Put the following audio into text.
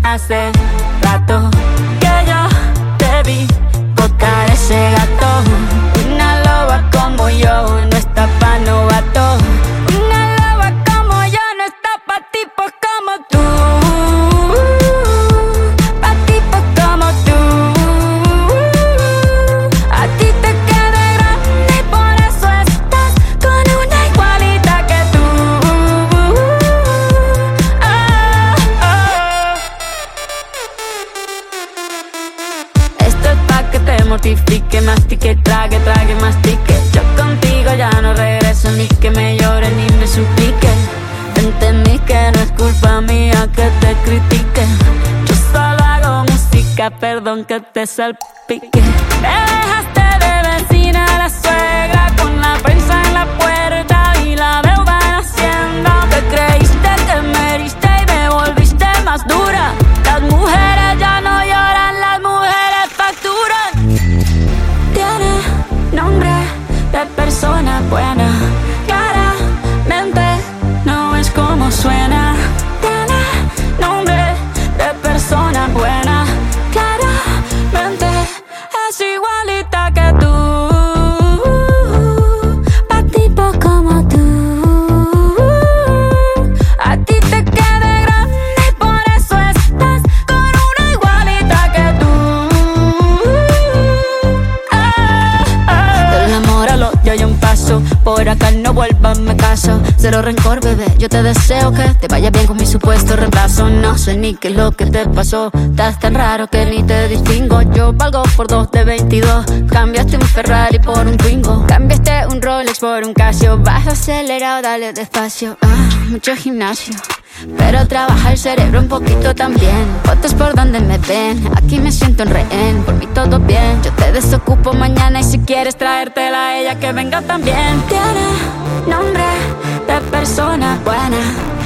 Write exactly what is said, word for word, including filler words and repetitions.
Hace rato que yo te vi botar ese gato. Una loba como yo no está pa' novato. Una loba como yo no está pa' tipos como tú. Pa' tipos como tú. A ti te queda grande y por eso estás con una igualita que tú. Oh, oh. Esto es pa' que te mortifique, mastique, trague, trague, mastique. Yo contigo ya no regreso, ni que me llore ni me suplique. Entendí que no es culpa mía que te critique. Yo solo hago música, perdón que te salpique. Me dejaste de vecina a la suegra, con la prensa en la puerta y la deuda en Hacienda. Te creíste que me heriste y me volviste más dura. Las mujeres ya no lloran, las mujeres facturan. Tiene nombre de persona buena, claramente no es como suena. Tiene nombre de persona buena, claramente es igualita que tú. Pa' tipos como tú. A ti te queda grande y por eso estás con una igualita que tú. Ah, ah. Del amor al odio hay un paso, por acá no vuelvas, me caso. Cero rencor, bebé, yo te deseo que te vaya bien con mi supuesto reemplazo. No sé ni qué es lo que te pasó, estás tan raro que ni te distingo. Yo valgo por dos de veintidós, cambiaste un Ferrari por un Twingo. Cambiaste un Rolex por un Casio, baja acelerado, dale despacio. Ah, mucho gimnasio, pero trabaja el cerebro un poquito también. Fotos por donde me ven, aquí me siento en rehén. Por mí todo bien, yo te desocupo mañana y si quieres traértela a ella que venga también. Tiene nombre de persona buena,